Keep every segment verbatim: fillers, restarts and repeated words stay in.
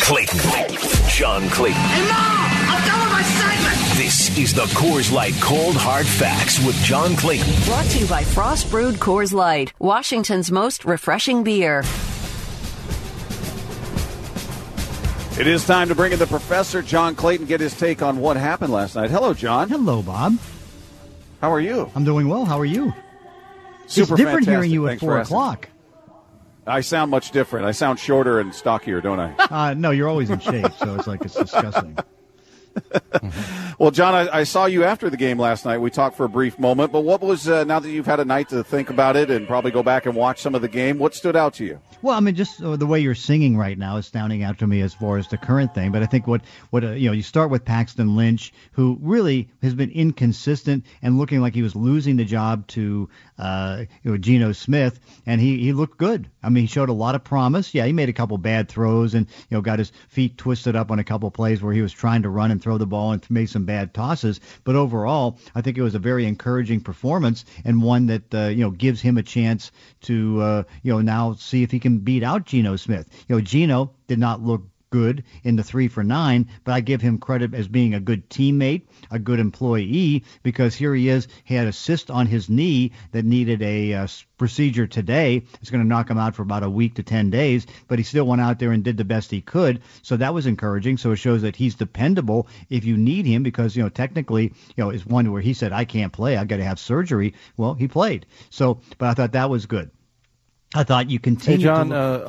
Clayton. John Clayton. Hey, Mom! I'm done with my segment! This is the Coors Light Cold Hard Facts with John Clayton. Brought to you by Frost Brewed Coors Light, Washington's most refreshing beer. It is time to bring in the professor, John Clayton, get his take on what happened last night. Hello, John. Hello, Bob. How are you? I'm doing well. How are you? Super it's different fantastic. hearing you Thanks at four o'clock. I sound much different. I sound shorter and stockier, don't I? Uh, no, you're always in shape, so it's like it's disgusting. Well, John, I, I saw you after the game last night. We talked for a brief moment, but what was, uh, now that you've had a night to think about it and probably go back and watch some of the game, what stood out to you? Well, I mean, just uh, the way you're singing right now is sounding out to me as far as the current thing. But I think what, what uh, you know, you start with Paxton Lynch, who really has been inconsistent and looking like he was losing the job to uh, you know, Geno Smith, and he, he looked good. I mean, he showed a lot of promise. Yeah, he made a couple bad throws and, you know, got his feet twisted up on a couple plays where he was trying to run and throw the ball and made some bad tosses. But overall, I think it was a very encouraging performance and one that, uh, you know, gives him a chance to, uh, you know, now see if he can beat out Geno Smith. You know, Geno did not look good in the three for nine, but I give him credit as being a good teammate, a good employee, because here he is. He had a cyst on his knee that needed a uh, procedure today. It's going to knock him out for about a week to ten days, but he still went out there and did the best he could. So that was encouraging. So it shows that he's dependable if you need him, because, you know, technically, you know, it's one where he said, I can't play. I've got to have surgery. Well, he played. So, but I thought that was good. I thought you continue Hey, John, to look- uh,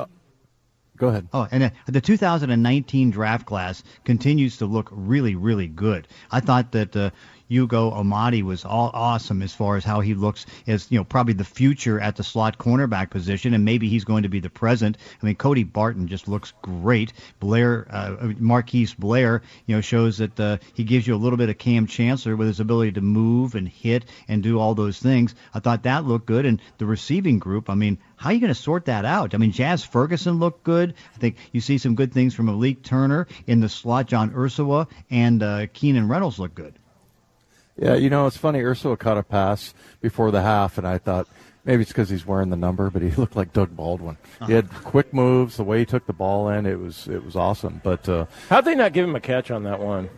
go ahead. Oh, and uh, the two thousand nineteen draft class continues to look really, really good. I thought that uh, Hugo Amadi was all awesome as far as how he looks as, you know, probably the future at the slot cornerback position, and maybe he's going to be the present. I mean, Cody Barton just looks great. Blair, uh, Marquise Blair, you know, shows that uh, he gives you a little bit of Cam Chancellor with his ability to move and hit and do all those things. I thought that looked good, and the receiving group, I mean, how are you going to sort that out? I mean, Jazz Ferguson looked good. I think you see some good things from Malik Turner in the slot. John Ursua and uh, Keenan Reynolds look good. Yeah, you know, it's funny. Ursula caught a pass before the half, and I thought maybe it's because he's wearing the number, but he looked like Doug Baldwin. Uh-huh. He had quick moves, the way he took the ball in, it was it was awesome. But uh, how'd they not give him a catch on that one?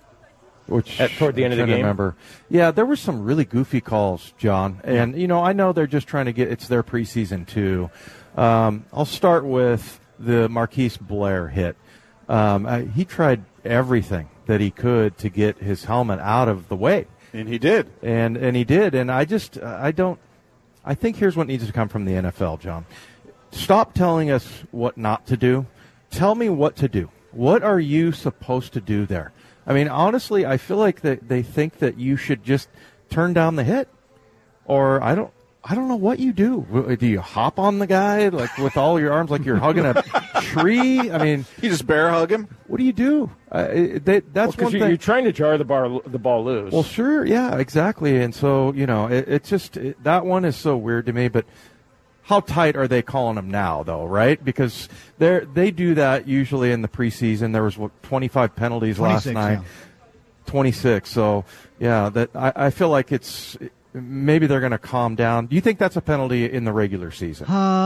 Which At, toward the I'm end of the game? Remember. Yeah, there were some really goofy calls, John. And, you know, I know they're just trying to get – it's their preseason too. Um, I'll start with the Marquise Blair hit. Um, I, he tried everything that he could to get his helmet out of the way. And he did. And and he did. And I just – I don't – I think here's what needs to come from the N F L, John. Stop telling us what not to do. Tell me what to do. What are you supposed to do there? I mean, honestly, I feel like that they think that you should just turn down the hit, or I don't, I don't know what you do. Do you hop on the guy like with all your arms, like you're hugging a tree? I mean, you just bear hug him. What do you do? Uh, they, that's well, one you're, thing. You're trying to jar the bar, the ball loose. Well, sure, yeah, exactly. And so you know, it, it's just it, that one is so weird to me, but. How tight are they calling them now, though, right? Because they they do that usually in the preseason. There was, what, twenty-five penalties last night. Yeah. twenty-six. So, yeah, that I, I feel like it's maybe they're going to calm down. Do you think that's a penalty in the regular season?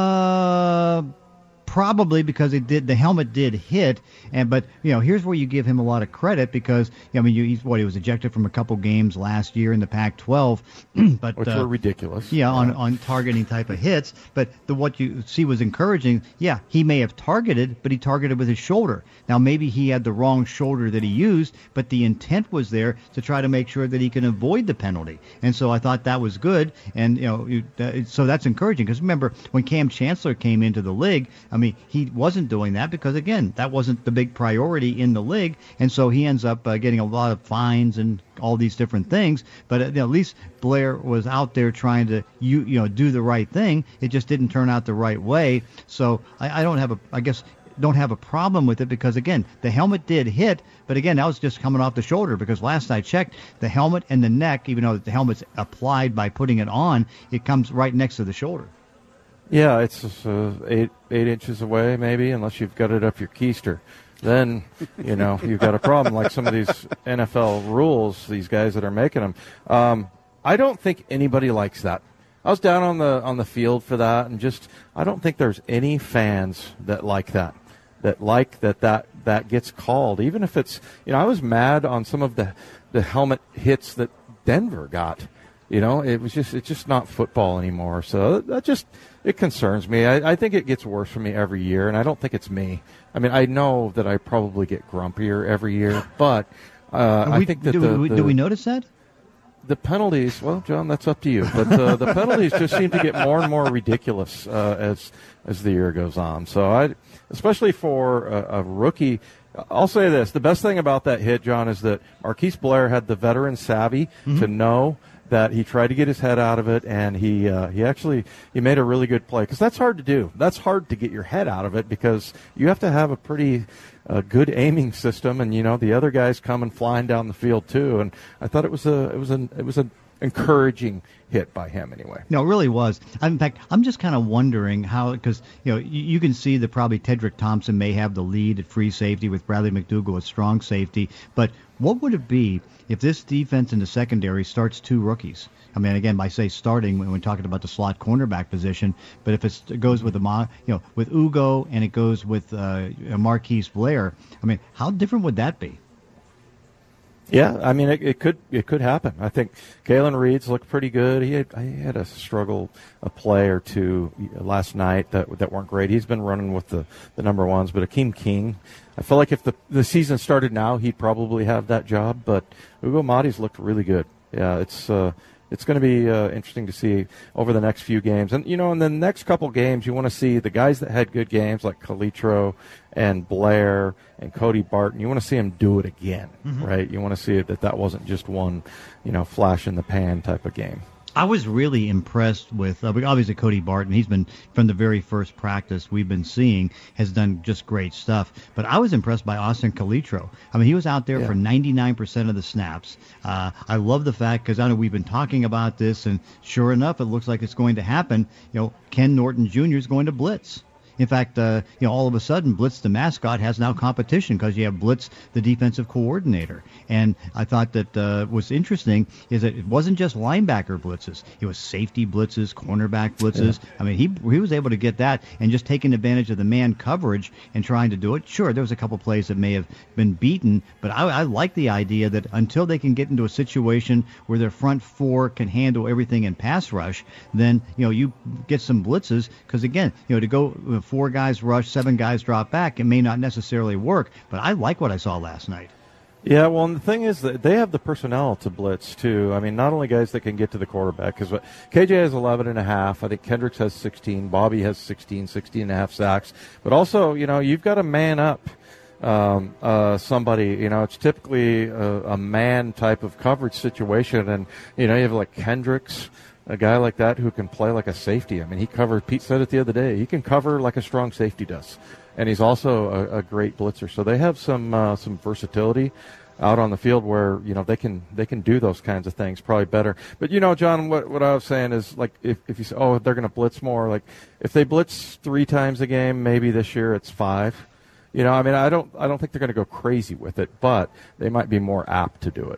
Uh, probably, because it did. The helmet did hit, and but you know, here's where you give him a lot of credit, because I mean, you, he's what he was ejected from a couple games last year in the Pac twelve, but which uh, were ridiculous. Yeah, yeah, on on targeting type of hits. But the what you see was encouraging. Yeah, he may have targeted, but he targeted with his shoulder. Now maybe he had the wrong shoulder that he used, but the intent was there to try to make sure that he can avoid the penalty. And so I thought that was good. And you know, you, uh, so that's encouraging, because remember when Cam Chancellor came into the league, I mean, he wasn't doing that because, again, that wasn't the big priority in the league, and so he ends up uh, getting a lot of fines and all these different things. But uh, you know, at least Blair was out there trying to you you know do the right thing. It just didn't turn out the right way. So I, I don't have a I guess don't have a problem with it, because again, the helmet did hit, but again, that was just coming off the shoulder, because last I checked, the helmet and the neck, even though the helmet's applied by putting it on, it comes right next to the shoulder. Yeah, it's uh, eight eight inches away, maybe, unless you've got it up your keister. Then, you know, you've got a problem, like some of these N F L rules, these guys that are making them. Um, I don't think anybody likes that. I was down on the on the field for that, and just I don't think there's any fans that like that, that like that that that gets called, even if it's, you know, I was mad on some of the, the helmet hits that Denver got. You know, it was just, it's just not football anymore. So that just, it concerns me. I, I think it gets worse for me every year, and I don't think it's me. I mean, I know that I probably get grumpier every year, but uh, we, I think that do, the, we, the, do we notice that? The penalties, well, John, that's up to you. But uh, the penalties just seem to get more and more ridiculous uh, as as the year goes on. So, I, especially for a, a rookie, I'll say this: the best thing about that hit, John, is that Marquise Blair had the veteran savvy mm-hmm. to know that he tried to get his head out of it, and he uh, he actually he made a really good play, because that's hard to do. That's hard to get your head out of it, because you have to have a pretty uh, good aiming system, and you know the other guys coming flying down the field too. And I thought it was a it was an it was an encouraging hit by him anyway. No, it really was. In fact, I'm just kind of wondering how, because you know you, you can see that probably Tedrick Thompson may have the lead at free safety with Bradley McDougall at strong safety, but what would it be if this defense in the secondary starts two rookies? I mean, again, I say starting when we're talking about the slot cornerback position, but if it's, it goes with the you know with Ugo and it goes with uh, Marquise Blair, I mean, how different would that be? Yeah, I mean, it, it could it could happen. I think Kalen Reed's looked pretty good. He had, he had a struggle, a play or two last night that that weren't great. He's been running with the, the number ones, but Akeem King, I feel like if the the season started now, he'd probably have that job. But Ugo Madi's looked really good. Yeah, it's uh, it's going to be uh, interesting to see over the next few games. And, you know, in the next couple games, you want to see the guys that had good games like Calitro and Blair and Cody Barton. You want to see them do it again, mm-hmm. right? You want to see that that wasn't just one, you know, flash in the pan type of game. I was really impressed with, uh, obviously, Cody Barton. He's been, from the very first practice we've been seeing, has done just great stuff. But I was impressed by Austin Calitro. I mean, he was out there yeah. for ninety-nine percent of the snaps. Uh, I love the fact, because I know we've been talking about this, and sure enough, it looks like it's going to happen. You know, Ken Norton Junior is going to blitz. In fact, uh, you know, all of a sudden, Blitz the mascot has now competition, because you have Blitz the defensive coordinator. And I thought that uh, what's interesting is that it wasn't just linebacker blitzes; it was safety blitzes, cornerback blitzes. Yeah. I mean, he he was able to get that, and just taking advantage of the man coverage and trying to do it. Sure, there was a couple plays that may have been beaten, but I, I like the idea that until they can get into a situation where their front four can handle everything in pass rush, then you know you get some blitzes, because again, you know, to go four guys rush, seven guys drop back, it may not necessarily work, but I like what I saw last night. Yeah, well, and the thing is that they have the personnel to blitz, too. I mean, not only guys that can get to the quarterback, because K J has eleven and a half. I think Kendricks has sixteen. Bobby has sixteen, sixteen and a half sacks. But also, you know, you've got to man up um, uh, somebody. You know, it's typically a, a man type of coverage situation. And, you know, you have like Kendricks, a guy like that who can play like a safety. I mean, he covered, Pete said it the other day, he can cover like a strong safety does. And he's also a, a great blitzer. So they have some uh, some versatility out on the field where, you know, they can they can do those kinds of things probably better. But, you know, John, what, what I was saying is, like, if, if you say, oh, they're going to blitz more, like, if they blitz three times a game, maybe this year it's five. You know, I mean, I don't I don't think they're going to go crazy with it, but they might be more apt to do it.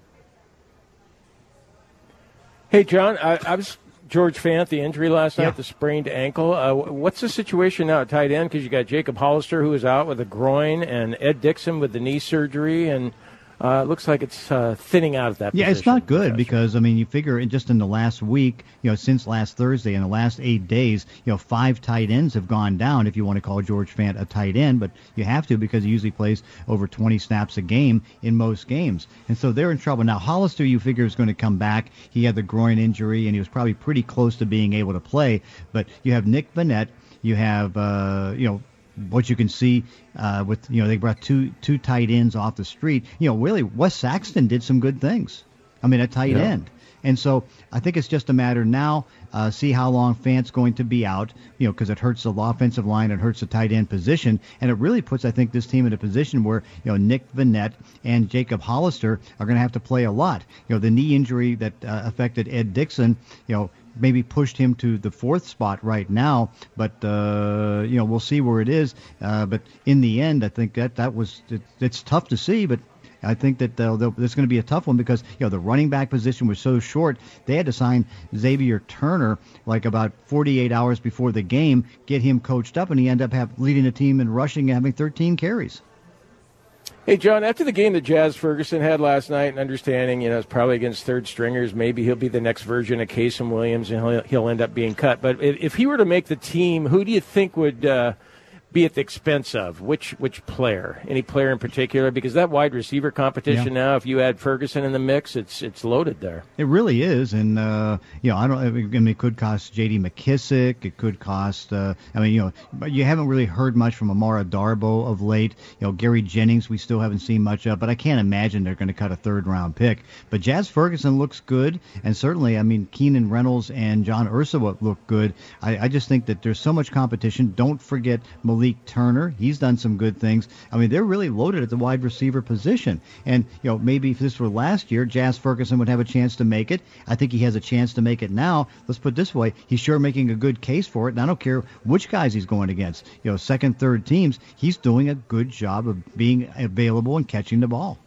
Hey, John, I, I was George Fant, the injury last night, yeah. the sprained ankle. Uh, what's the situation now at tight end? Because you got Jacob Hollister, who is out with a groin, and Ed Dixon with the knee surgery, and uh, it looks like it's uh, thinning out at that yeah, position. It's not good because, I mean, you figure in just in the last week, you know, since last Thursday, in the last eight days, you know, five tight ends have gone down, if you want to call George Fant a tight end, but you have to because he usually plays over twenty snaps a game in most games. And so they're in trouble. Now, Hollister, you figure, is going to come back. He had the groin injury, and he was probably pretty close to being able to play. But you have Nick Vannett. You have, uh, you know, what you can see uh, with, you know, they brought two two tight ends off the street. You know, really, Wes Saxton did some good things. I mean, a tight yeah. end. And so I think it's just a matter now, uh, see how long Fant's going to be out, you know, because it hurts the offensive line, it hurts the tight end position, and it really puts, I think, this team in a position where, you know, Nick Vannett and Jacob Hollister are going to have to play a lot. You know, the knee injury that uh, affected Ed Dixon, you know, maybe pushed him to the fourth spot right now, but uh, you know, we'll see where it is. Uh, but in the end, I think that that was it, it's tough to see, but I think that uh, there's going to be a tough one because, you know, the running back position was so short. They had to sign Xavier Turner like about forty-eight hours before the game, get him coached up, and he ended up have, leading the team in rushing and having thirteen carries. Hey, John, after the game that Jazz Ferguson had last night, and understanding, you know, it's probably against third stringers, maybe he'll be the next version of Casey Williams, and he'll, he'll end up being cut. But if, if he were to make the team, who do you think would uh, be at the expense of? Which which player? Any player in particular? Because that wide receiver competition yeah. now, if you add Ferguson in the mix, it's it's loaded there. It really is, and uh, you know, I don't. I mean, it could cost J D McKissick. It could cost. Uh, I mean, you know, but you haven't really heard much from Amara Darboh of late. You know, Gary Jennings, we still haven't seen much of, but I can't imagine they're going to cut a third round pick. But Jazz Ferguson looks good, and certainly, I mean, Keenan Reynolds and John Ursula look good. I, I just think that there's so much competition. Don't forget Malik Turner. He's done some good things. I mean, they're really loaded at the wide receiver position. And, you know, maybe if this were last year, Jazz Ferguson would have a chance to make it. I think he has a chance to make it now. Let's put it this way. He's sure making a good case for it. And I don't care which guys he's going against. You know, second, third teams, he's doing a good job of being available and catching the ball.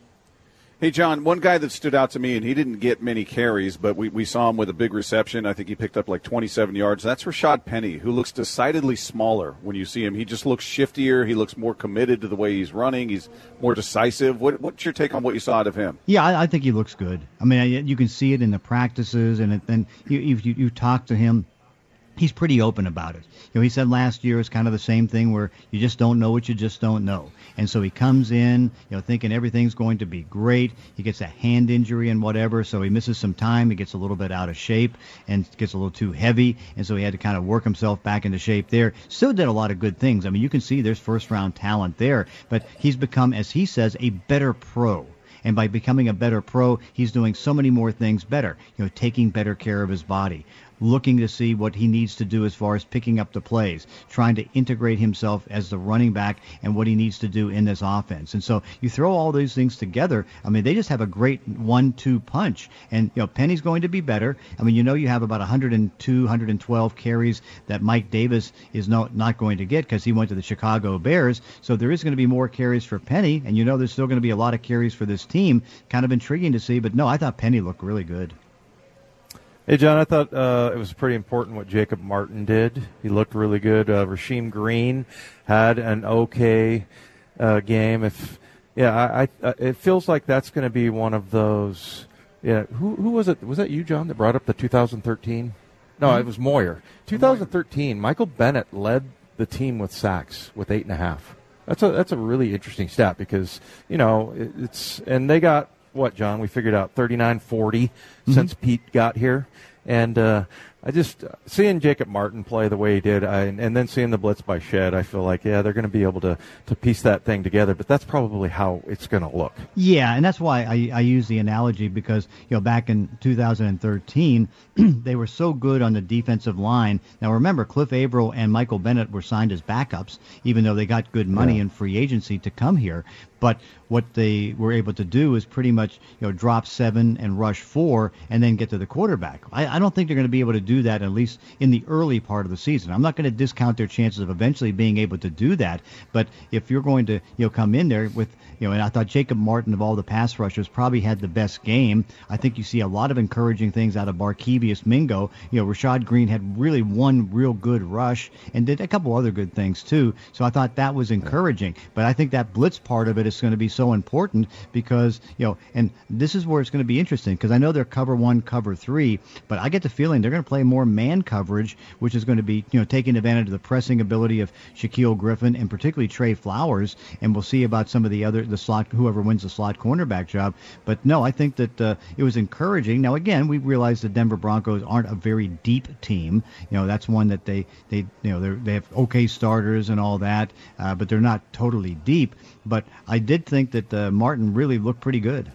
Hey, John, one guy that stood out to me, and he didn't get many carries, but we, we saw him with a big reception. I think he picked up like twenty-seven yards. That's Rashad Penny, who looks decidedly smaller when you see him. He just looks shiftier. He looks more committed to the way he's running. He's more decisive. What, what's your take on what you saw out of him? Yeah, I, I think he looks good. I mean, you can see it in the practices, and then you, you, you talk to him. He's pretty open about it. You know, he said last year is kind of the same thing where you just don't know what you just don't know. And so he comes in, you know, thinking everything's going to be great. He gets a hand injury and whatever, so he misses some time. He gets a little bit out of shape and gets a little too heavy, and so he had to kind of work himself back into shape there. Still did a lot of good things. I mean, you can see there's first-round talent there, but he's become, as he says, a better pro. And by becoming a better pro, he's doing so many more things better, you know, taking better care of his body, looking to see what he needs to do as far as picking up the plays, trying to integrate himself as the running back and what he needs to do in this offense. And so you throw all these things together, I mean, they just have a great one two punch. And, you know, Penny's going to be better. I mean, you know, you have about one hundred two, one hundred twelve carries that Mike Davis is not, not going to get because he went to the Chicago Bears. So there is going to be more carries for Penny, and you know there's still going to be a lot of carries for this team. Kind of intriguing to see, but no, I thought Penny looked really good. Hey, John, I thought uh, it was pretty important what Jacob Martin did. He looked really good. Uh, Rasheem Green had an okay uh, game. If yeah, I, I, it feels like that's going to be one of those. Yeah, who who was it? Was that you, John, that brought up the two thousand thirteen? No, mm-hmm. It was Moyer. twenty thirteen. Michael Bennett led the team with sacks with eight and a half. That's a that's a really interesting stat because you know it, it's and they got what, John? We figured out thirty-nine forty mm-hmm. since Pete got here. And uh, I just, uh, seeing Jacob Martin play the way he did, I, and then seeing the blitz by Shed, I feel like, yeah, they're going to be able to, to piece that thing together. But that's probably how it's going to look. Yeah, and that's why I, I use the analogy because, you know, back in two thousand thirteen, they were so good on the defensive line. Now, remember, Cliff Averill and Michael Bennett were signed as backups, even though they got good money yeah. in free agency to come here. But what they were able to do is pretty much, you know, drop seven and rush four and then get to the quarterback. I, I don't think they're going to be able to do that, at least in the early part of the season. I'm not going to discount their chances of eventually being able to do that. But if you're going to, you know, come in there with, you know, and I thought Jacob Martin of all the pass rushers probably had the best game. I think you see a lot of encouraging things out of Barkevious Mingo. You know, Rashad Green had really one real good rush and did a couple other good things too. So I thought that was encouraging. But I think that blitz part of it is going to be so important because, you know, and this is where it's going to be interesting because I know they're cover one, cover three, but I get the feeling they're going to play more man coverage, which is going to be, you know, taking advantage of the pressing ability of Shaquille Griffin and particularly Trey Flowers. And we'll see about some of the other, the slot, whoever wins the slot cornerback job. But no, I think that uh, it was encouraging. Now, again, we realize the Denver Broncos aren't a very deep team. You know, that's one that they, they you know, they have okay starters and all that, uh, but they're not totally deep. But I did think that uh, Martin really looked pretty good.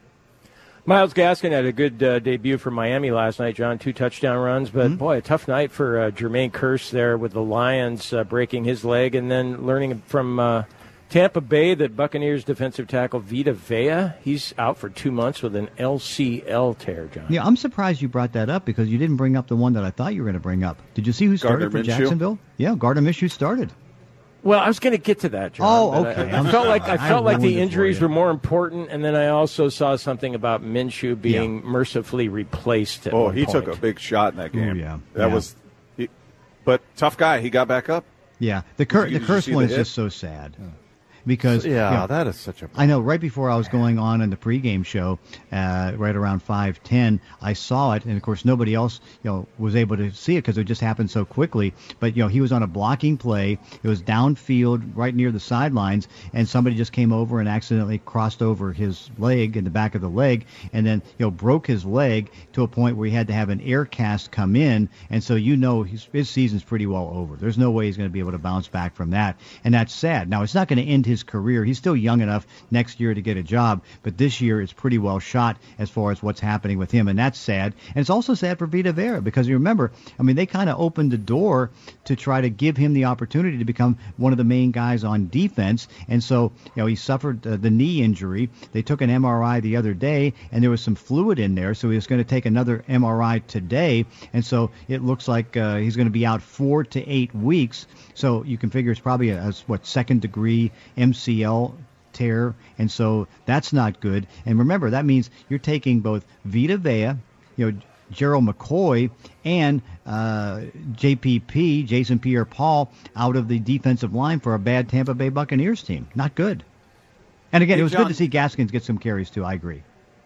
Myles Gaskin had a good uh, debut for Miami last night, John. Two touchdown runs, but, mm-hmm. boy, a tough night for uh, Jermaine Kearse there with the Lions uh, breaking his leg and then learning from uh, Tampa Bay that Buccaneers defensive tackle Vita Vea, he's out for two months with an L C L tear, John. Yeah, I'm surprised you brought that up because you didn't bring up the one that I thought you were going to bring up. Did you see who started Gardner for Minshew? Jacksonville? Yeah, Gardner Minshew started. Well, I was going to get to that, John. Oh, okay. I, I felt like I felt I like the it injuries were more important, and then I also saw something about Minshew being yeah. mercifully replaced. At oh, one he point. took a big shot in that game. Ooh, yeah, that yeah. was. He, but tough guy. He got back up. Yeah, the cur- you, the Kearse one the is hit? just so sad. Yeah. because yeah, you know, that is such a. I know. Right before I was going on in the pregame show, uh, right around five ten, I saw it, and of course nobody else, you know, was able to see it because it just happened so quickly. But you know, he was on a blocking play. It was downfield, right near the sidelines, and somebody just came over and accidentally crossed over his leg in the back of the leg, and then you know broke his leg to a point where he had to have an air cast come in, and so you know his, his season's pretty well over. There's no way he's going to be able to bounce back from that, and that's sad. Now it's not going to end his career. He's still young enough next year to get a job, but this year it's pretty well shot as far as what's happening with him, and that's sad. And it's also sad for Vita Vea because you remember, I mean, they kind of opened the door to try to give him the opportunity to become one of the main guys on defense, and so you know he suffered uh, the knee injury. They took an M R I the other day, and there was some fluid in there, so he was going to take another M R I today, and so it looks like uh, he's going to be out four to eight weeks. So you can figure it's probably a, a what second degree M C L tear, and so that's not good. And remember, that means you're taking both Vita Vea, you know, Gerald McCoy, and uh, J P P, Jason Pierre-Paul, out of the defensive line for a bad Tampa Bay Buccaneers team. Not good. And again, hey, it was John, good to see Gaskins get some carries too. I agree.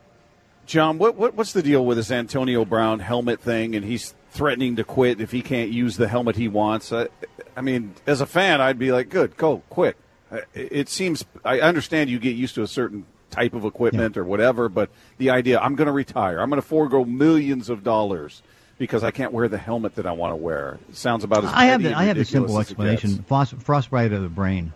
John, what, what what's the deal with this Antonio Brown helmet thing? And he's threatening to quit if he can't use the helmet he wants. I, I mean, as a fan, I'd be like, good, go, quit. It seems, I understand you get used to a certain type of equipment yeah. or whatever, but the idea, I'm going to retire. I'm going to forego millions of dollars because I can't wear the helmet that I want to wear. It sounds about as I have the, and I have a simple explanation. Frost, frostbite of the brain.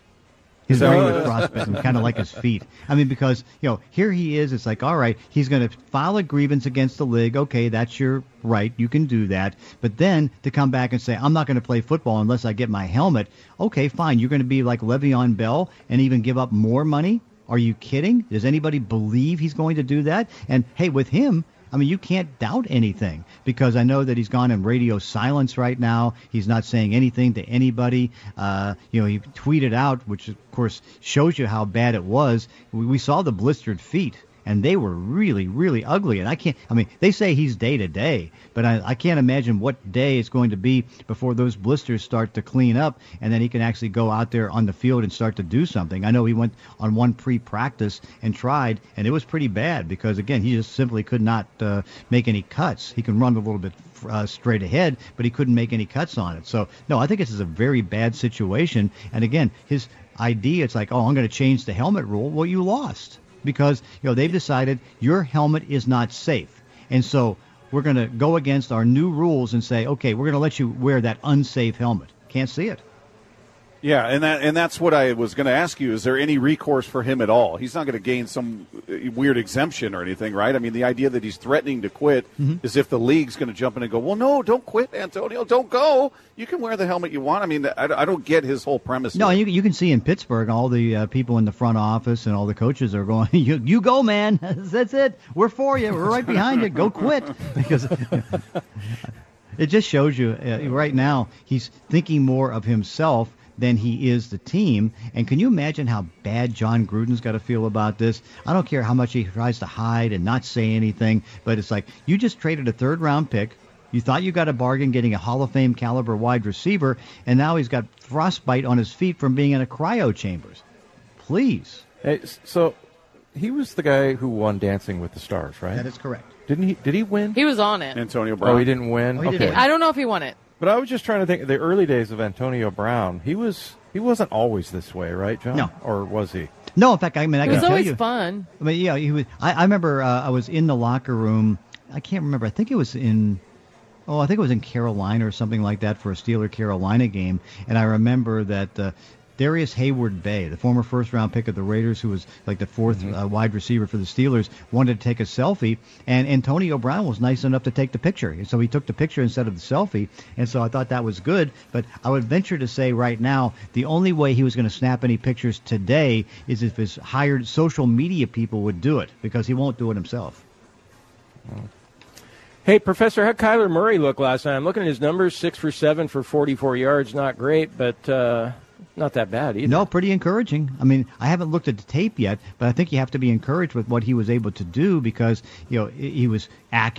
His brain was frostbitten, kind of like his feet. I mean, because, you know, here he is. It's like, all right, he's going to file a grievance against the league. Okay, that's your right. You can do that. But then to come back and say, I'm not going to play football unless I get my helmet. Okay, fine. You're going to be like Le'Veon Bell and even give up more money? Are you kidding? Does anybody believe he's going to do that? And, hey, with him, I mean, you can't doubt anything because I know that he's gone in radio silence right now. He's not saying anything to anybody. Uh, you know, he tweeted out, which, of course, shows you how bad it was. We, we saw the blistered feet, and they were really, really ugly. And I can't, I mean, they say he's day to day, but I, I can't imagine what day it's going to be before those blisters start to clean up, and then he can actually go out there on the field and start to do something. I know he went on one pre-practice and tried, and it was pretty bad because, again, he just simply could not uh, make any cuts. He can run a little bit uh, straight ahead, but he couldn't make any cuts on it. So, no, I think this is a very bad situation. And, again, his idea, it's like, oh, I'm going to change the helmet rule. Well, you lost. Because, you know, they've decided your helmet is not safe. And so we're going to go against our new rules and say, okay, we're going to let you wear that unsafe helmet. Can't see it. Yeah, and that and that's what I was going to ask you. Is there any recourse for him at all? He's not going to gain some weird exemption or anything, right? I mean, the idea that he's threatening to quit mm-hmm. is if the league's going to jump in and go, well, no, don't quit, Antonio, don't go. You can wear the helmet you want. I mean, I, I don't get his whole premise. No, you, you can see in Pittsburgh, all the uh, people in the front office and all the coaches are going, you, you go, man. That's it. We're for you. We're right behind you. Go quit. Because it just shows you uh, right now he's thinking more of himself than he is the team. And can you imagine how bad John Gruden's got to feel about this? I don't care how much he tries to hide and not say anything, but it's like you just traded a third-round pick. You thought you got a bargain getting a Hall of Fame caliber wide receiver, and now he's got frostbite on his feet from being in a cryo chambers. Please. Hey, so he was the guy who won Dancing with the Stars, right? That is correct. Didn't he? Did he win? He was on it. Antonio Brown. Oh, he didn't win? Oh, he okay. didn't. I don't know if he won it. But I was just trying to think, the early days of Antonio Brown, he was he wasn't always this way, right, John? No. Or was he? No, in fact, I mean, I it can was tell always you. fun. I mean, yeah, he was. I, I remember uh, I was in the locker room. I can't remember. I think it was in. Oh, I think it was in Carolina or something like that for a Steeler-Carolina game, and I remember that uh, Darius Hayward-Bay, the former first-round pick of the Raiders, who was like the fourth mm-hmm. uh, wide receiver for the Steelers, wanted to take a selfie, and Antonio Brown was nice enough to take the picture. And so he took the picture instead of the selfie, and so I thought that was good. But I would venture to say right now, the only way he was going to snap any pictures today is if his hired social media people would do it, because he won't do it himself. Oh. Hey, Professor, how'd Kyler Murray look last night? I'm looking at his numbers, six for seven for forty-four yards. Not great, but uh, not that bad either. No, pretty encouraging. I mean, I haven't looked at the tape yet, but I think you have to be encouraged with what he was able to do because, you know, he was accurate.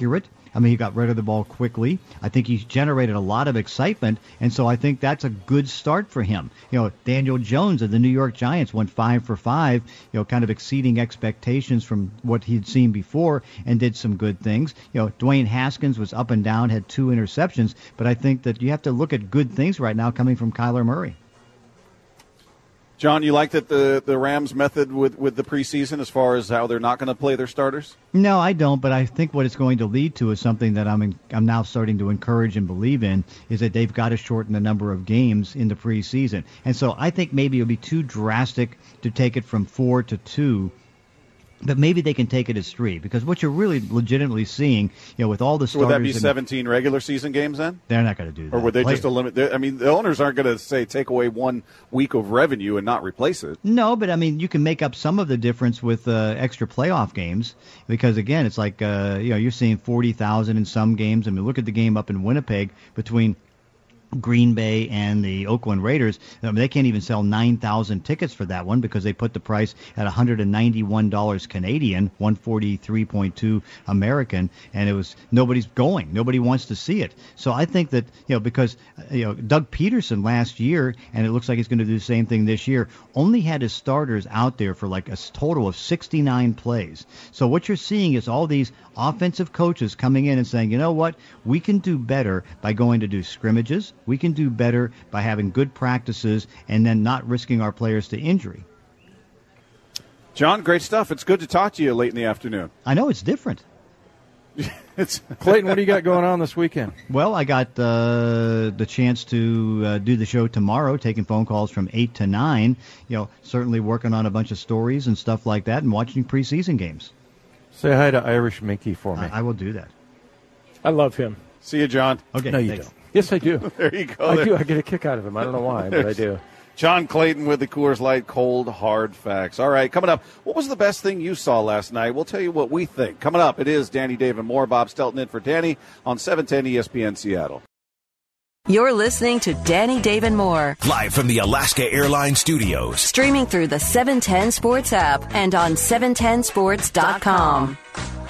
I mean, he got rid of the ball quickly. I think he's generated a lot of excitement, and so I think that's a good start for him. You know, Daniel Jones of the New York Giants went five for five, you know, kind of exceeding expectations from what he'd seen before, and did some good things. You know, Dwayne Haskins was up and down, had two interceptions, but I think that you have to look at good things right now coming from Kyler Murray. John, you like that the, the Rams method with, with the preseason as far as how they're not going to play their starters? No, I don't, but I think what it's going to lead to is something that I'm in, I'm now starting to encourage and believe in, is that they've got to shorten the number of games in the preseason. And so I think maybe it would be too drastic to take it from four to two. But maybe they can take it as three, because what you're really legitimately seeing, you know, with all the so starters. Would that be seventeen regular season games then? They're not going to do that. Or would they Play- just eliminate? I mean, the owners aren't going to say take away one week of revenue and not replace it. No, but I mean, you can make up some of the difference with uh, extra playoff games, because again, it's like uh, you know, you're seeing forty thousand in some games. I mean, look at the game up in Winnipeg between Green Bay and the Oakland Raiders. I mean, they can't even sell nine thousand tickets for that one because they put the price at one hundred ninety-one dollars Canadian, one hundred forty-three point two American, and it was nobody's going. Nobody wants to see it. So I think that, you know, because you know, Doug Peterson last year, and it looks like he's going to do the same thing this year, only had his starters out there for like a total of sixty-nine plays. So what you're seeing is all these offensive coaches coming in and saying, you know what, we can do better by going to do scrimmages. We can do better by having good practices and then not risking our players to injury. John, great stuff. It's good to talk to you late in the afternoon. I know it's different. it's Clayton, what do you got going on this weekend? Well, I got uh, the chance to uh, do the show tomorrow, taking phone calls from eight to nine. You know, certainly working on a bunch of stories and stuff like that, and watching preseason games. Say hi to Irish Minky for me. I, I will do that. I love him. See you, John. Okay. No, you thanks. don't. Yes, I do. There you go. I There. do. I get a kick out of him. I don't know why, but I do. John Clayton with the Coors Light Cold Hard Facts. All right, coming up, what was the best thing you saw last night? We'll tell you what we think. Coming up, it is Danny Dave and more. Bob Stelton in for Danny on seven ten E S P N Seattle. You're listening to Danny Dave and More, Live from the Alaska Airlines Studios. streaming through the seven ten Sports app and on seven ten sports dot com.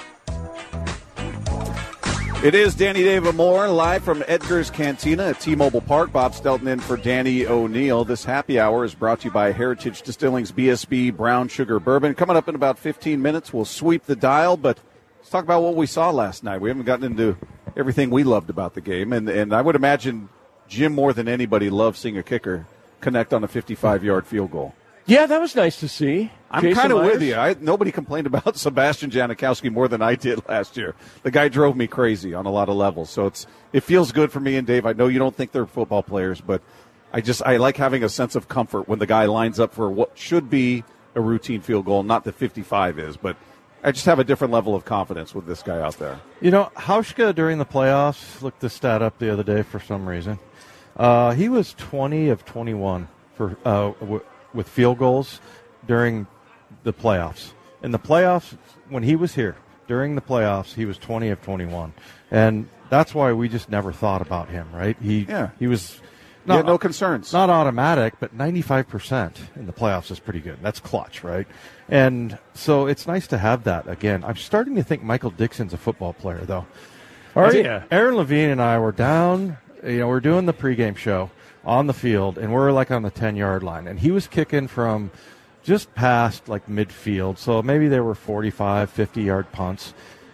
It is Danny Dave and more, live from Edgar's Cantina at T-Mobile Park. Bob Stelton in for Danny O'Neill. This happy hour is brought to you by Heritage Distilling's B S B Brown Sugar Bourbon. Coming up in about fifteen minutes, we'll sweep the dial, but let's talk about what we saw last night. We haven't gotten into everything we loved about the game, and, and I would imagine Jim, more than anybody, loves seeing a kicker connect on a fifty-five-yard field goal. Yeah, that was nice to see. I'm kind of with you. I, nobody complained about Sebastian Janikowski more than I did last year. The guy drove me crazy on a lot of levels. So it's it feels good for me and Dave. I know you don't think they're football players, but I just I like having a sense of comfort when the guy lines up for what should be a routine field goal. Not that fifty-five is, but I just have a different level of confidence with this guy out there. You know, Hauschka during the playoffs, looked this stat up the other day for some reason. Uh, he was twenty of twenty-one for uh, w- with field goals during the playoffs. In the playoffs, when he was here, during the playoffs, he was twenty of twenty-one. And that's why we just never thought about him, right? He yeah. he was not, had no concerns. Not automatic, but ninety-five percent in the playoffs is pretty good. That's clutch, right? And so it's nice to have that again. I'm starting to think Michael Dixon's a football player, though. Are you? Aaron Levine and I were down, you know, we're doing the pregame show on the field, and we're like on the ten-yard line. And he was kicking from just past like midfield, so maybe there were forty-five, fifty-yard punts.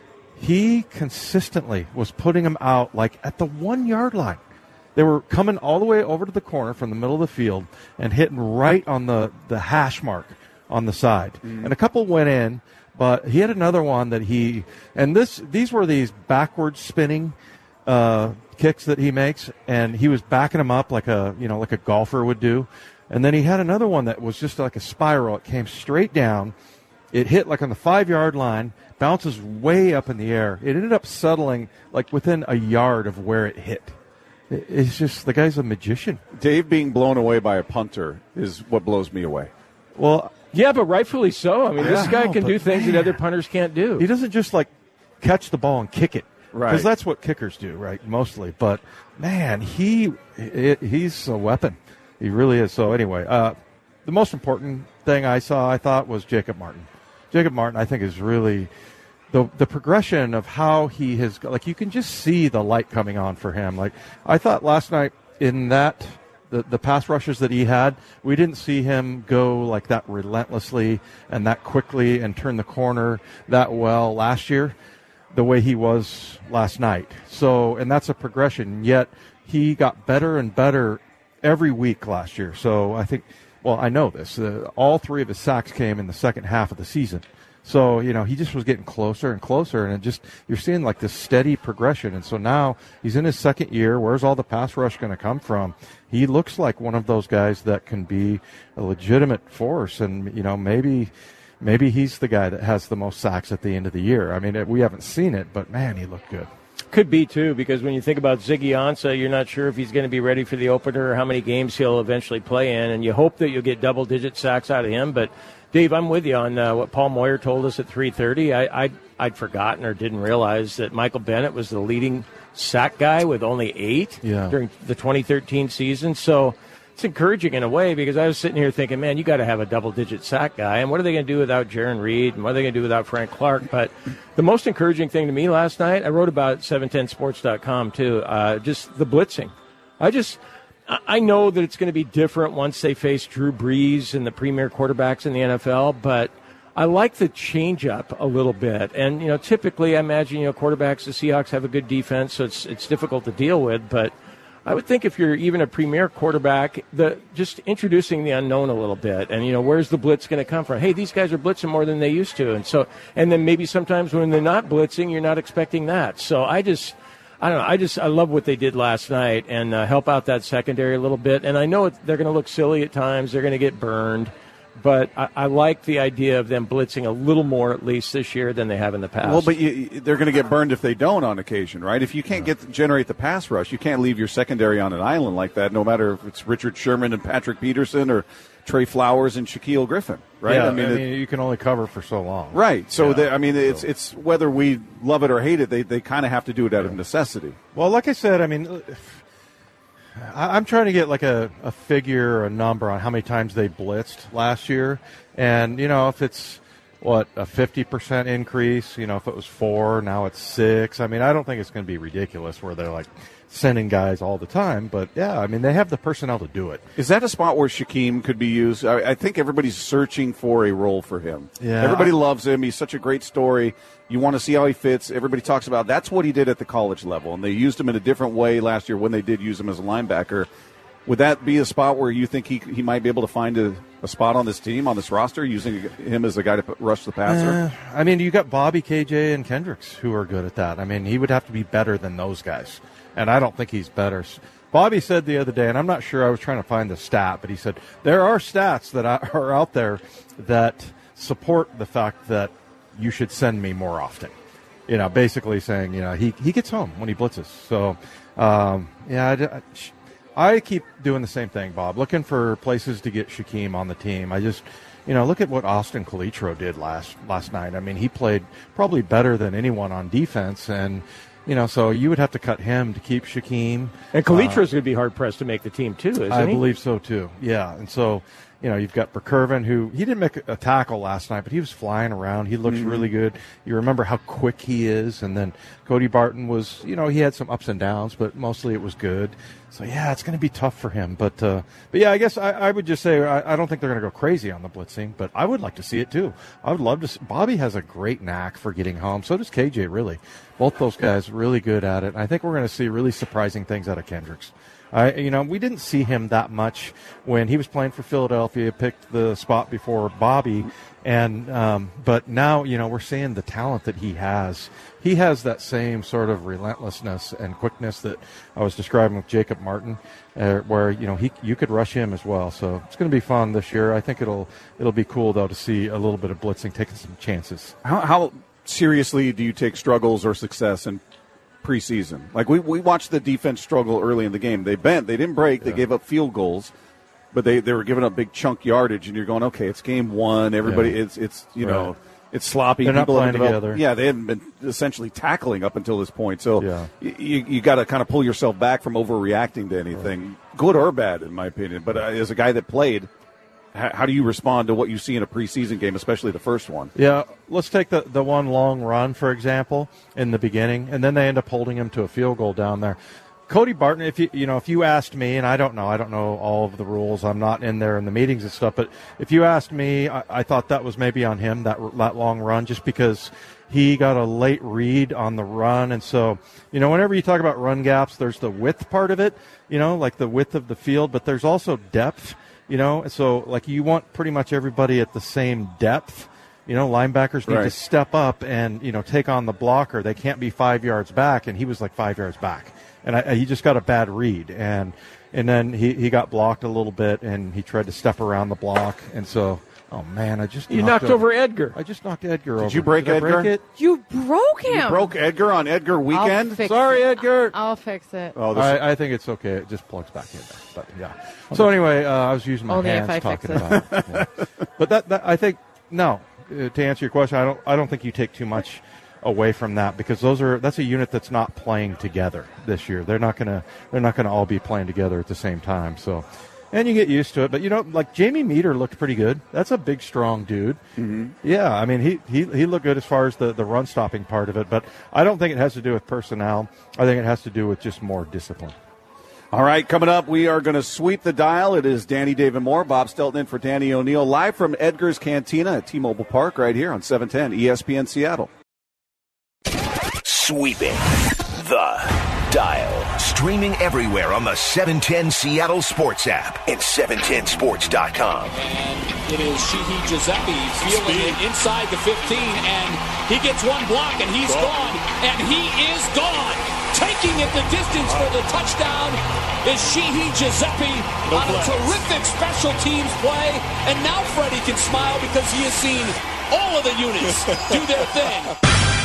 He consistently was putting them out like at the one-yard line. They were coming all the way over to the corner from the middle of the field and hitting right on the, the hash mark on the side. Mm. And a couple went in, but he had another one that he – and this these were these backwards spinning uh, kicks that he makes, and he was backing them up like a, you know, like a golfer would do. And then he had another one that was just like a spiral. It came straight down. It hit like on the five-yard line, bounces way up in the air. It ended up settling like within a yard of where it hit. It's just, the guy's a magician. Dave being blown away by a punter is what blows me away. Well, yeah, but rightfully so. I mean, this I guy know, can do things man, that other punters can't do. He doesn't just like catch the ball and kick it. Right. Because that's what kickers do, right, mostly. But, man, he it, he's a weapon. He really is. So, anyway, uh, the most important thing I saw, I thought, was Jacob Martin. Jacob Martin, I think, is really the the progression of how he has, like, you can just see the light coming on for him. Like, I thought last night in that, the, the pass rushes that he had, we didn't see him go like that relentlessly and that quickly and turn the corner that well last year, the way he was last night. So, and that's a progression, yet he got better and better every week last year. So I think, well, I know this, uh, all three of his sacks came in the second half of the season. So, you know, he just was getting closer and closer, and it just, you're seeing like this steady progression. And so now he's in his second year. Where's all the pass rush going to come from? He looks like one of those guys that can be a legitimate force. And, you know, maybe, maybe he's the guy that has the most sacks at the end of the year. I mean, we haven't seen it, but man, he looked good. Could be, too, because when you think about Ziggy Ansah, you're not sure if he's going to be ready for the opener or how many games he'll eventually play in, and you hope that you'll get double-digit sacks out of him. But, Dave, I'm with you on uh, what Paul Moyer told us at three thirty. I, I'd, I'd forgotten or didn't realize that Michael Bennett was the leading sack guy with only eight yeah. during the twenty thirteen season. So it's encouraging in a way, because I was sitting here thinking, man, you got to have a double-digit sack guy. And what are they going to do without Jaron Reed? And what are they going to do without Frank Clark? But the most encouraging thing to me last night, I wrote about seven ten sports dot com too, uh, just the blitzing. I just, I know that it's going to be different once they face Drew Brees and the premier quarterbacks in the N F L, but I like the change-up a little bit. And, you know, typically I imagine, you know, quarterbacks, the Seahawks have a good defense, so it's it's difficult to deal with, but I would think if you're even a premier quarterback, the just introducing the unknown a little bit, and, you know, where's the blitz going to come from? Hey, these guys are blitzing more than they used to, and so, and then maybe sometimes when they're not blitzing, you're not expecting that. So I just, I don't know, I just, I love what they did last night, and uh, help out that secondary a little bit. And I know it, they're going to look silly at times, they're going to get burned, but I, I like the idea of them blitzing a little more at least this year than they have in the past. Well, but you, they're going to get burned if they don't on occasion, right? If you can't get generate the pass rush, you can't leave your secondary on an island like that, no matter if it's Richard Sherman and Patrick Peterson or Trey Flowers and Shaquille Griffin, right? Yeah, I mean, I mean it, you can only cover for so long. Right. So, yeah, they, I mean, it's so. it's whether we love it or hate it, they, they kind of have to do it out of necessity. Well, like I said, I mean, I'm trying to get like a, a figure or a number on how many times they blitzed last year. And, you know, if it's, what, a fifty percent increase, you know, if it was four, now it's six. I mean, I don't think it's going to be ridiculous where they're like sending guys all the time. But, yeah, I mean, they have the personnel to do it. Is that a spot where Shaquem could be used? I, I think everybody's searching for a role for him. Yeah. Everybody loves him. He's such a great story. You want to see how he fits. Everybody talks about that's what he did at the college level, and they used him in a different way last year when they did use him as a linebacker. Would that be a spot where you think he he might be able to find a, a spot on this team, on this roster, using him as a guy to p- rush the passer? Uh, I mean, you got Bobby, K J, and Kendricks who are good at that. I mean, he would have to be better than those guys, and I don't think he's better. Bobby said the other day, and I'm not sure, I was trying to find the stat, but he said there are stats that are out there that support the fact that you should send me more often. You know, basically saying, you know, he, he gets home when he blitzes. So, um, yeah, I, I, I keep doing the same thing, Bob, looking for places to get Shaquem on the team. I just, you know, look at what Austin Calitro did last last night. I mean, he played probably better than anyone on defense, and, you know, so you would have to cut him to keep Shaquem. And Calitro's uh, going to be hard-pressed to make the team, too, isn't I he? I believe so, too, yeah. And so, you know, you've got Burkervin, who he didn't make a tackle last night, but he was flying around. He looks mm-hmm. really good. You remember how quick he is. And then Cody Barton was, you know, he had some ups and downs, but mostly it was good. So, yeah, it's going to be tough for him. But, uh, but yeah, I guess I, I would just say I, I don't think they're going to go crazy on the blitzing, but I would like to see it, too. I would love to see. Bobby has a great knack for getting home. So does K J, really. Both those guys really good at it. I think we're going to see really surprising things out of Kendricks. I, you know, we didn't see him that much when he was playing for Philadelphia, picked the spot before Bobby, and um, but now, you know, we're seeing the talent that he has. He has that same sort of relentlessness and quickness that I was describing with Jacob Martin, uh, where, you know, he you could rush him as well. So it's going to be fun this year. I think it'll it'll be cool, though, to see a little bit of blitzing, taking some chances. How, how seriously do you take struggles or success in preseason? Like, we, we watched the defense struggle early in the game. They bent. They didn't break. They yeah. gave up field goals, but they, they were giving up big chunk yardage, and you're going, okay, it's game one. Everybody, yeah. it's, it's you right. know, it's sloppy. They're People not playing together. Yeah, they haven't been essentially tackling up until this point. So yeah. y- you, you got to kind of pull yourself back from overreacting to anything, right. good or bad, in my opinion. But uh, as a guy that played, How, how do you respond to what you see in a preseason game, especially the first one? Yeah, let's take the, the one long run, for example, in the beginning, and then they end up holding him to a field goal down there. Cody Barton, if you you know, if you asked me, and I don't know, I don't know all of the rules, I'm not in there in the meetings and stuff, but if you asked me, I, I thought that was maybe on him, that that long run, just because he got a late read on the run. And so, you know, whenever you talk about run gaps, there's the width part of it, you know, like the width of the field, but there's also depth, you know, so like you want pretty much everybody at the same depth. You know, linebackers need right. to step up and, you know, take on the blocker. They can't be five yards back, and he was like five yards back. And I, he just got a bad read, and and then he, he got blocked a little bit, and he tried to step around the block. And so, oh, man, I just You knocked, knocked over Edgar. I just knocked Edgar over. Did you break Did I Edgar? break it? You broke him. You broke Edgar on Edgar weekend? I'll fix Sorry, it. Edgar. I'll fix it. Oh, this I, I think it's okay. It just plugs back in there. But, yeah. So, anyway, uh, I was using my Only if hands I talking fix about it. Yeah. But that, that, I think, no, uh, to answer your question, I don't, I don't think you take too much away from that, because those are that's a unit that's not playing together this year. They're not gonna they're not gonna all be playing together at the same time. So, and you get used to it. But you know, like Jamie Meter looked pretty good. That's a big, strong dude. Mm-hmm. Yeah, I mean he, he he looked good as far as the the run stopping part of it. But I don't think it has to do with personnel. I think it has to do with just more discipline. All right, coming up, we are going to sweep the dial. It is Danny David Moore, Bob Stelton in for Danny O'Neill, live from Edgar's Cantina at T-Mobile Park right here on seven ten E S P N Seattle. Sweeping the dial. Streaming everywhere on the seven ten Seattle Sports app and seven ten sports dot com. And it is Sheehy Giuseppe feeling it inside the fifteen, and he gets one block, and he's gone, and he is gone. Taking it the distance for the touchdown is Sheehy Giuseppe on a terrific special teams play, and now Freddie can smile because he has seen all of the units do their thing.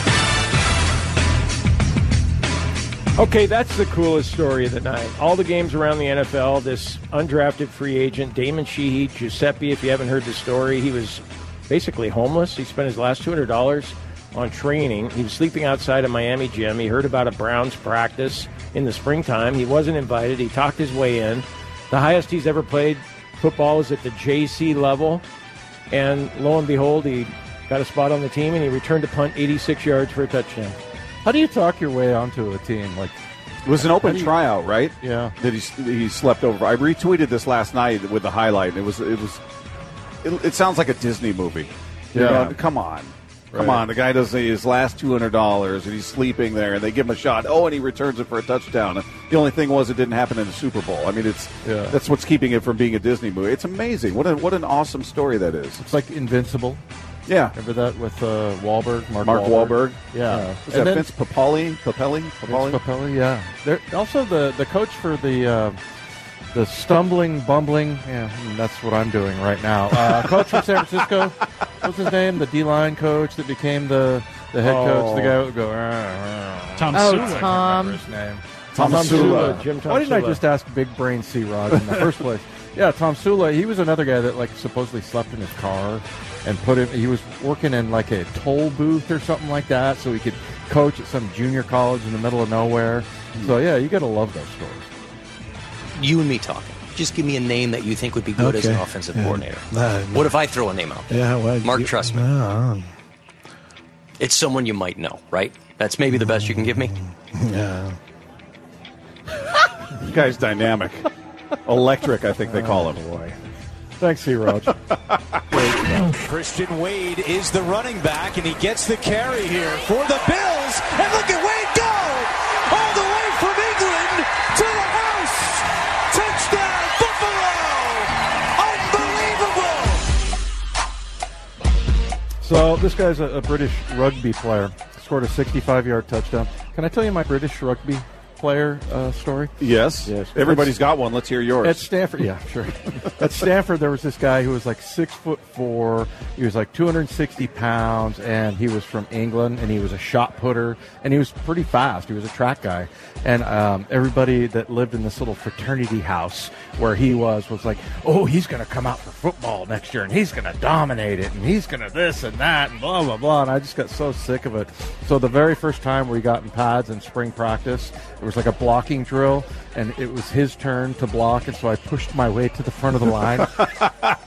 Okay, that's the coolest story of the night. All the games around the N F L, this undrafted free agent, Damon Sheehy Giuseppe, if you haven't heard the story, he was basically homeless. He spent his last two hundred dollars on training. He was sleeping outside a Miami gym. He heard about a Browns practice in the springtime. He wasn't invited. He talked his way in. The highest he's ever played football is at the J C level. And lo and behold, he got a spot on the team, and he returned to punt eighty-six yards for a touchdown. How do you talk your way onto a team? Like, it was an open you, tryout, right? Yeah. That he he slept over. I retweeted this last night with the highlight. It was it was it, it sounds like a Disney movie. You Yeah. know, come on. Come Right. on. The guy does his last two hundred dollars, and he's sleeping there, and they give him a shot. Oh, and he returns it for a touchdown. The only thing was it didn't happen in the Super Bowl. I mean, it's Yeah. that's what's keeping it from being a Disney movie. It's amazing. What a, what an awesome story that is. It's like Invincible. Yeah. Remember that with uh, Wahlberg, Mark, Mark Wahlberg? Wahlberg. Yeah. Was And that then- Vince Papali? Papelli? Papali? Vince Papelli, yeah. They're, also, the, the coach for the uh, the stumbling, bumbling, yeah, that's what I'm doing right now. Uh, coach from San Francisco, what's his name? The D-line coach that became the, the head Oh. coach, the guy who would go, "Rah, rah." Tom Oh, Sula. I can't Tom. remember his name. Tom Tom Sula. Sula, Jim Tom Why didn't I Sula. just ask Big Brain C-Rod in the first place? Yeah, Tom Sula, he was another guy that, like, supposedly slept in his car and put him, he was working in, like, a toll booth or something like that so he could coach at some junior college in the middle of nowhere. So, yeah, you got to love those stories. You and me talking. Just give me a name that you think would be good as an Okay. offensive Yeah. coordinator. Uh, What if I throw a name out? Yeah, well, Mark you- Trestman. No, It's someone you might know, right? That's maybe the best you can give me. yeah. This guy's dynamic. Electric, I think they call him. Boy. Thanks, C-Rod. Christian Wade is the running back, and he gets the carry here for the Bills. And look at Wade go! All the way from England to the house! Touchdown, Buffalo! Unbelievable! So this guy's a, a British rugby player. Scored a sixty-five-yard touchdown. Can I tell you my British rugby player uh, story? Yes. Yes. Everybody's got one. Let's hear yours. At Stanford, yeah, sure. At Stanford, there was this guy who was like six foot four. He was like two hundred sixty pounds, and he was from England, and he was a shot putter, and he was pretty fast. He was a track guy, and um, everybody that lived in this little fraternity house where he was was like, "Oh, he's going to come out for football next year, and he's going to dominate it, and he's going to this and that, and blah blah blah." And I just got so sick of it. So the very first time we got in pads in spring practice, it was like a blocking drill, and it was his turn to block, and so I pushed my way to the front of the line.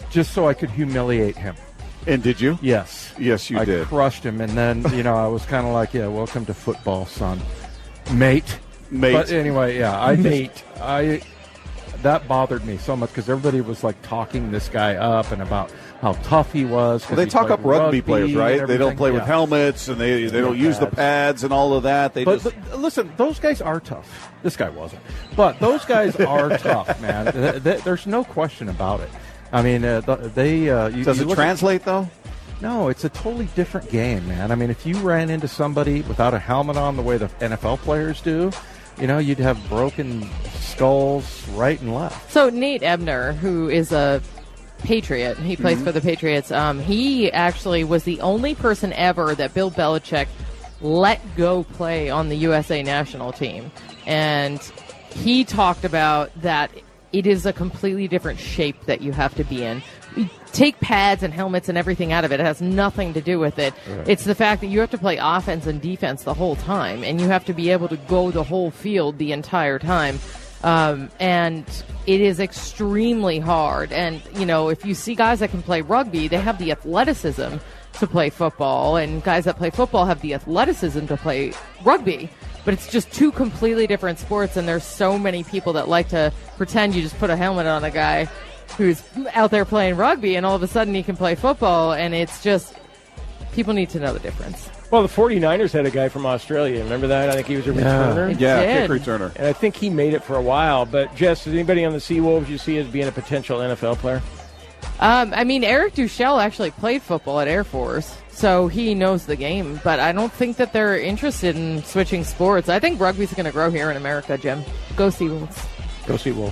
just so I could humiliate him. And did you? Yes. Yes, you I did. I crushed him, and then, you know, I was kind of like, yeah, welcome to football, son. Mate. Mate. But anyway, yeah, I Mate. I that bothered me so much because everybody was, like, talking this guy up and about how tough he was. Well, they talk up rugby, rugby players, right? They don't play yeah. with helmets, and they they don't use the pads and all of that. They but, just... but listen, those guys are tough. This guy wasn't. But those guys are tough, man. Th- th- there's no question about it. I mean, uh, they... Uh, you, Does you it translate, at, though? No, it's a totally different game, man. I mean, if you ran into somebody without a helmet on the way the N F L players do, you know, you'd have broken skulls right and left. So Nate Ebner, who is a Patriot, he plays mm-hmm. for the Patriots, um, he actually was the only person ever that Bill Belichick let go play on the U S A national team. And he talked about that it is a completely different shape that you have to be in. You take pads and helmets and everything out of it. It has nothing to do with it. Right. It's the fact that you have to play offense and defense the whole time, and you have to be able to go the whole field the entire time. Um, and it is extremely hard. And, you know, if you see guys that can play rugby, they have the athleticism to play football, and guys that play football have the athleticism to play rugby. But it's just two completely different sports, and there's so many people that like to pretend you just put a helmet on a guy who's out there playing rugby, and all of a sudden he can play football, and it's just, people need to know the difference. Well, the 49ers had a guy from Australia. Remember that? I think he was a returner. Yeah, yeah kick returner. And I think he made it for a while. But, Jess, is anybody on the Seawolves you see as being a potential N F L player? Um, I mean, Eric Duchel actually played football at Air Force, so he knows the game. But I don't think that they're interested in switching sports. I think rugby's going to grow here in America, Jim. Go Seawolves. Go Seawolves.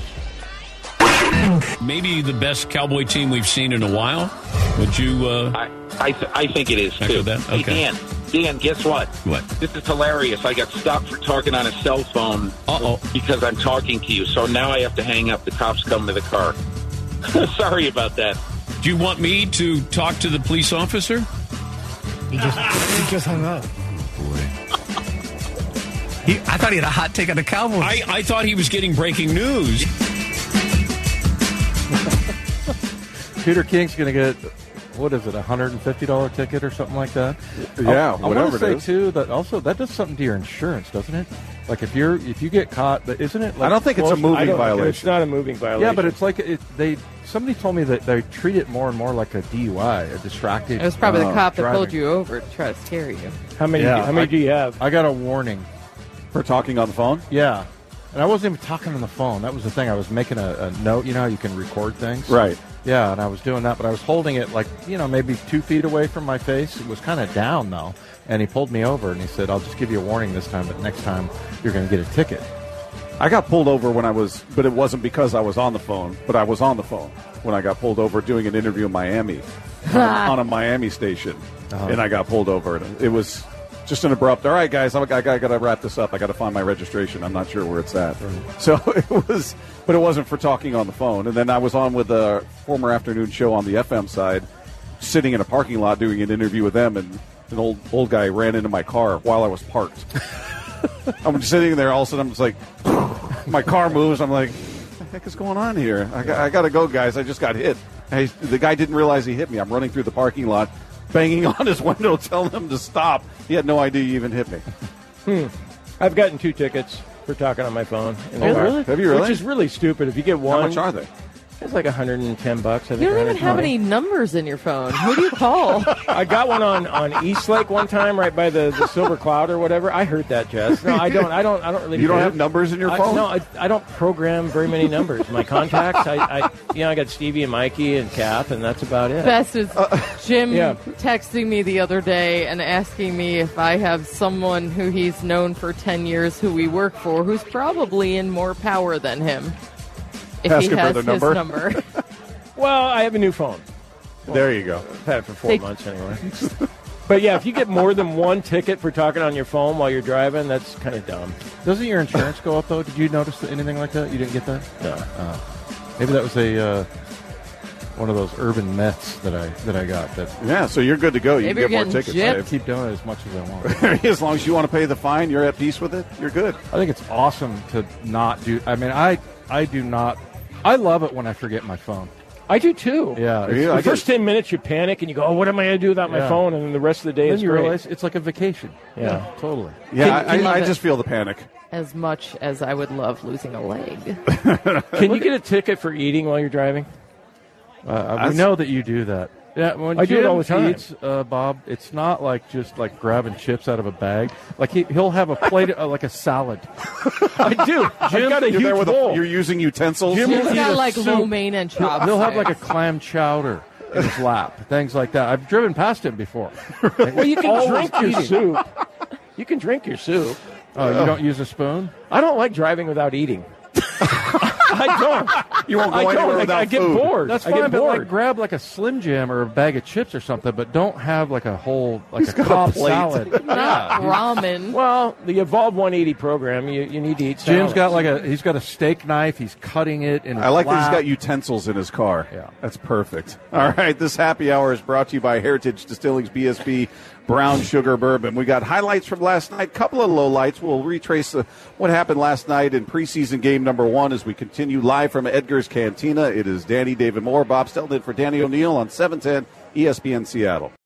Maybe the best Cowboy team we've seen in a while. Would you? Uh, I I, th- I think it is too. That? Okay. Hey Dan, Dan, guess what? What? This is hilarious. I got stopped for talking on a cell phone Uh-oh. because I'm talking to you. So now I have to hang up. The cops come to the car. Sorry about that. Do you want me to talk to the police officer? He just he just hung up. He, I thought he had a hot take on the Cowboys. I, I thought he was getting breaking news. Peter King's going to get, what is it, a one hundred fifty dollars ticket or something like that? Yeah, I, whatever I want to say, it is. too, that also that does something to your insurance, doesn't it? Like if you're if you get caught, isn't it? Like I don't think it's a moving violation. It's not a moving violation. Yeah, but it's like it, they. Somebody told me that they treat it more and more like a D U I, a distracted. It was probably uh, the cop that driving. pulled you over to try to scare you. How many? Yeah, how many I, do you have? I got a warning for talking on the phone. Yeah, and I wasn't even talking on the phone. That was the thing. I was making a, a note. You know how you can record things, right? Yeah, and I was doing that, but I was holding it like, you know, maybe two feet away from my face. It was kind of down, though. And he pulled me over, and he said, I'll just give you a warning this time, but next time you're going to get a ticket. I got pulled over when I was, but it wasn't because I was on the phone, but I was on the phone when I got pulled over doing an interview in Miami, on, on a Miami station, uh-huh. and I got pulled over. And it was just an abrupt, all right, guys, I, I, I got to wrap this up. I got to find my registration. I'm not sure where it's at. Right. So it was, but it wasn't for talking on the phone. And then I was on with a former afternoon show on the F M side, sitting in a parking lot doing an interview with them, and an old old guy ran into my car while I was parked. I'm sitting there, all of a sudden I'm just like, my car moves. I'm like, what the heck is going on here? I got, I got to go, guys. I just got hit. I, the guy didn't realize he hit me. I'm running through the parking lot, banging on his window, telling him to stop. He had no idea he even hit me. Hmm. I've gotten two tickets for talking on my phone. In the Oh, car, really? Have you really? Which is really stupid. If you get one, How much are they? It's like one hundred ten bucks. I think You don't even have one hundred twenty. any numbers in your phone. Who do you call? I got one on, on East Lake one time, right by the, the Silver Cloud or whatever. I heard that, Jess. No, I don't. I don't. I don't really. You don't care. have numbers in your I, phone? No, I, I don't program very many numbers. My contacts, I, I, you know, I got Stevie and Mikey and Kath, and that's about it. Best is Jim yeah. texting me the other day and asking me if I have someone who he's known for ten years who we work for who's probably in more power than him. If Ask he him for has their his number. number. Well, I have a new phone. Well, there you go. I've had it for four They- months anyway. But yeah, if you get more than one ticket for talking on your phone while you're driving, that's kind of dumb. Doesn't your insurance go up, though? Did you notice anything like that? You didn't get that? No. Uh, maybe that was a uh, one of those urban myths that I that I got. That Yeah, so you're good to go. You Maybe can get you're more getting tickets. I gypped. keep doing it as much as I want. Dave. As long as you want to pay the fine, you're at peace with it, you're good. I think it's awesome to not do. I mean, I I do not. I love it when I forget my phone. I do too. Yeah, the I first guess. ten minutes you panic and you go, "Oh, what am I going to do without my Yeah. phone?" And then the rest of the day Then is you great. realize it's like a vacation. Yeah, totally. Yeah, Can- can I, I you- just feel the panic. As much as I would love losing a leg. Can you get a ticket for eating while you're driving? Uh, we know that you do that. Yeah, when I do it Jim all the time. eats, uh, Bob, it's not like just like grabbing chips out of a bag. Like he, he'll have a plate, uh, like a salad. I do. I've got a You're, huge there with a, bowl. you're using utensils. Jim Jim's will eat got a like soup. lo mein and He'll, chopsticks. he'll have like a clam chowder in his lap, things like that. I've driven past him before. Well, you can Always drink your eating. soup. You can drink your soup. Oh, you don't use a spoon? I don't like driving without eating. I don't. You won't go I anywhere don't. without I, I get food. bored. That's I fine, get but bored. like grab like a Slim Jim or a bag of chips or something, but don't have like a whole like He's a got a Cobb plate. salad. Not ramen. Well, the Evolve one eighty program, you, you need to eat salads. Jim's got like a he's got a steak knife. He's cutting it in. His I like that lap. he's got utensils in his car. Yeah. That's perfect. All right, this happy hour is brought to you by Heritage Distilling's B S B Brown Sugar Bourbon. We got highlights from last night, couple of lowlights. We'll retrace uh, what happened last night in preseason game number one as we continue live from Edgar's Cantina. It is Danny David Moore, Bob Stelton for Danny O'Neill on seven ten E S P N Seattle.